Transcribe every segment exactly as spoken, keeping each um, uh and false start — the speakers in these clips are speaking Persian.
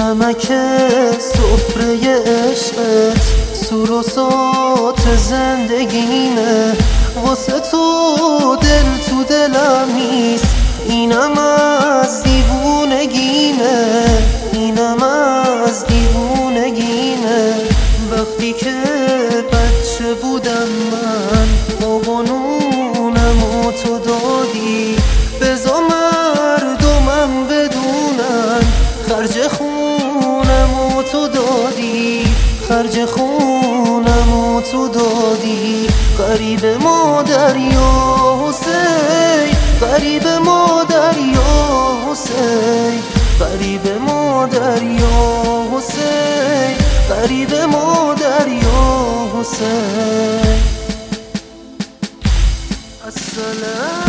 نمک سفره عشقت سور و صوت زندگیمه، واسه تو دل تو دلم نیست، اینم از دیوونگیمه، اینم از دیوونگیمه. وقتی که بچه بودم من آب و نونم و تو دادی، بزا مردمم بدونن خرج خونم و تو دادی، خرج خونم و تو دادی. غریب مادر یا حسین، غریب مادر یا حسین، غریب مادر یا حسین، غریب مادر یا حسین. السلام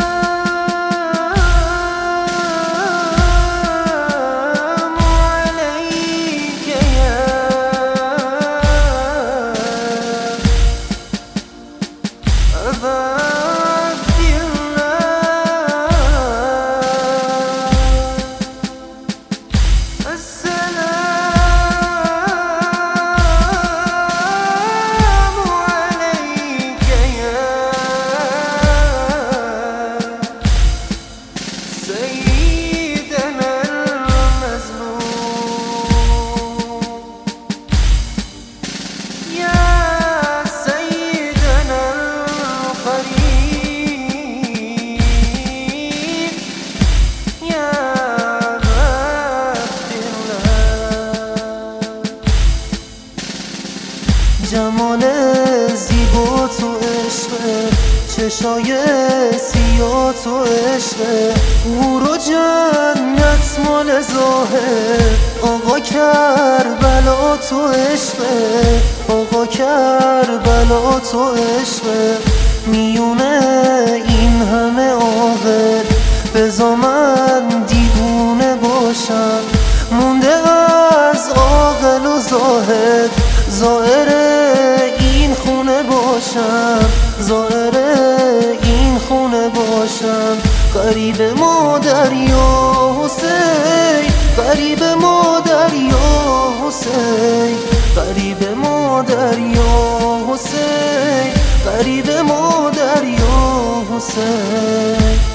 جمال زیبا تو عشقه، چشای سیاه تو عشقه، نور و جنت مال ظاهر. آقا کربلا تو عشقه، آقا کربلا تو عشقه. میونه این همه عاقل بذار من دیوونه باشم، مونده از عاقل و زاهد زائر این خونه باشم، زائر این خونه باشم. غریب مادر یا حسین، غریب مادر یا حسین، غریب مادر یا حسین، غریب مادر یا حسین.